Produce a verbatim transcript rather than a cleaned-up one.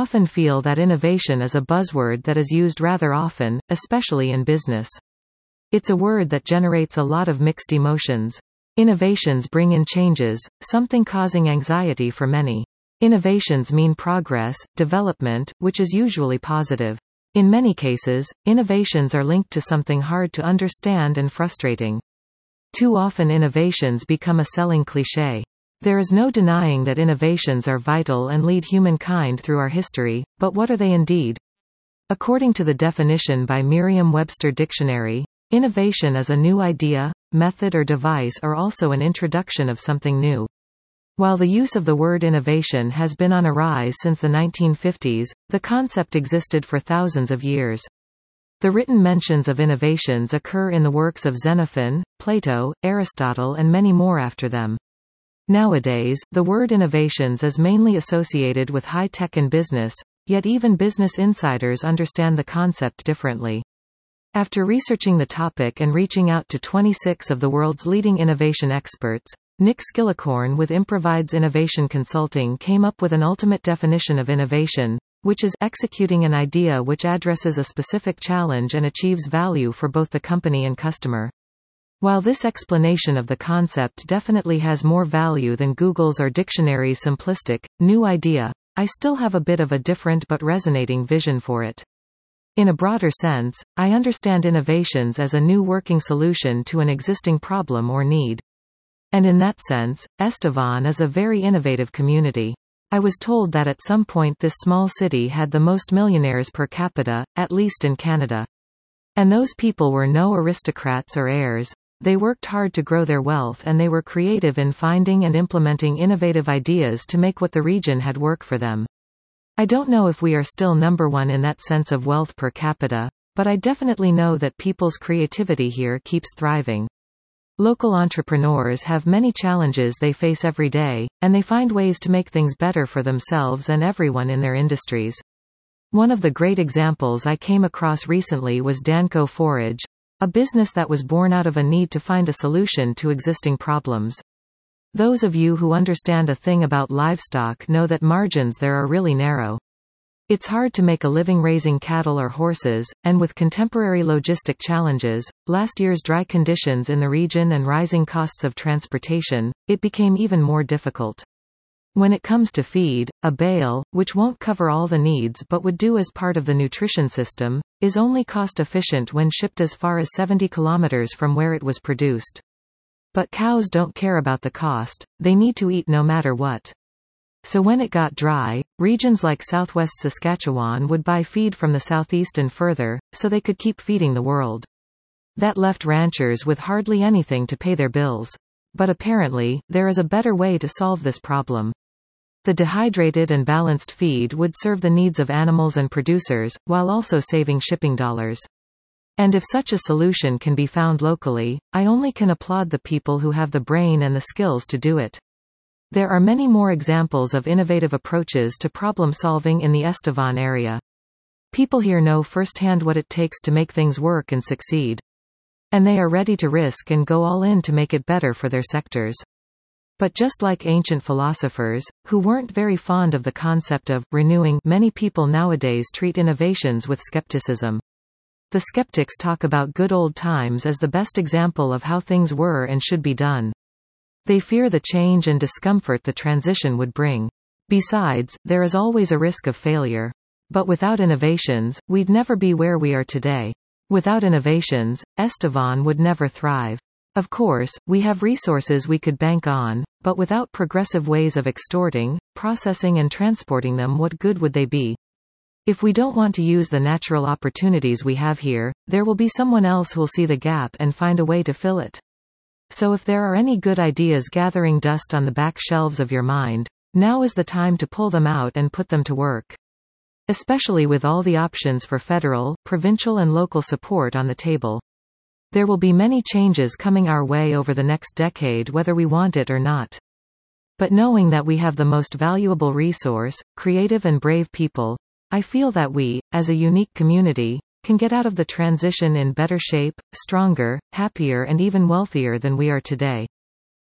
often feel that innovation is a buzzword that is used rather often, especially in business. It's a word that generates a lot of mixed emotions. Innovations bring in changes, something causing anxiety for many. Innovations mean progress, development, which is usually positive. In many cases, innovations are linked to something hard to understand and frustrating. Too often innovations become a selling cliché. There is no denying that innovations are vital and lead humankind through our history, but what are they indeed? According to the definition by Merriam-Webster Dictionary, innovation is a new idea, method or device or also an introduction of something new. While the use of the word innovation has been on a rise since the nineteen fifties, the concept existed for thousands of years. The written mentions of innovations occur in the works of Xenophon, Plato, Aristotle and many more after them. Nowadays, the word innovations is mainly associated with high-tech and business, yet even Business Insiders understand the concept differently. After researching the topic and reaching out to twenty-six of the world's leading innovation experts, Nick Skillicorn with Improvides Innovation Consulting came up with an ultimate definition of innovation, which is executing an idea which addresses a specific challenge and achieves value for both the company and customer. While this explanation of the concept definitely has more value than Google's or dictionary's simplistic, new idea, I still have a bit of a different but resonating vision for it. In a broader sense, I understand innovations as a new working solution to an existing problem or need. And in that sense, Estevan is a very innovative community. I was told that at some point this small city had the most millionaires per capita, at least in Canada. And those people were no aristocrats or heirs. They worked hard to grow their wealth and they were creative in finding and implementing innovative ideas to make what the region had work for them. I don't know if we are still number one in that sense of wealth per capita, but I definitely know that people's creativity here keeps thriving. Local entrepreneurs have many challenges they face every day, and they find ways to make things better for themselves and everyone in their industries. One of the great examples I came across recently was Danco Forage, a business that was born out of a need to find a solution to existing problems. Those of you who understand a thing about livestock know that margins there are really narrow. It's hard to make a living raising cattle or horses, and with contemporary logistic challenges, last year's dry conditions in the region and rising costs of transportation, it became even more difficult. When it comes to feed, a bale, which won't cover all the needs but would do as part of the nutrition system, is only cost-efficient when shipped as far as seventy kilometers from where it was produced. But cows don't care about the cost, they need to eat no matter what. So when it got dry, regions like southwest Saskatchewan would buy feed from the southeast and further, so they could keep feeding the world. That left ranchers with hardly anything to pay their bills. But apparently, there is a better way to solve this problem. The dehydrated and balanced feed would serve the needs of animals and producers, while also saving shipping dollars. And if such a solution can be found locally, I only can applaud the people who have the brain and the skills to do it. There are many more examples of innovative approaches to problem solving in the Estevan area. People here know firsthand what it takes to make things work and succeed. And they are ready to risk and go all in to make it better for their sectors. But just like ancient philosophers, who weren't very fond of the concept of renewing, many people nowadays treat innovations with skepticism. The skeptics talk about good old times as the best example of how things were and should be done. They fear the change and discomfort the transition would bring. Besides, there is always a risk of failure. But without innovations, we'd never be where we are today. Without innovations, Estevan would never thrive. Of course, we have resources we could bank on, but without progressive ways of extorting, processing and transporting them, what good would they be? If we don't want to use the natural opportunities we have here, there will be someone else who'll see the gap and find a way to fill it. So if there are any good ideas gathering dust on the back shelves of your mind, now is the time to pull them out and put them to work. Especially with all the options for federal, provincial and local support on the table. There will be many changes coming our way over the next decade whether we want it or not. But knowing that we have the most valuable resource, creative and brave people, I feel that we, as a unique community, can get out of the transition in better shape, stronger, happier and even wealthier than we are today.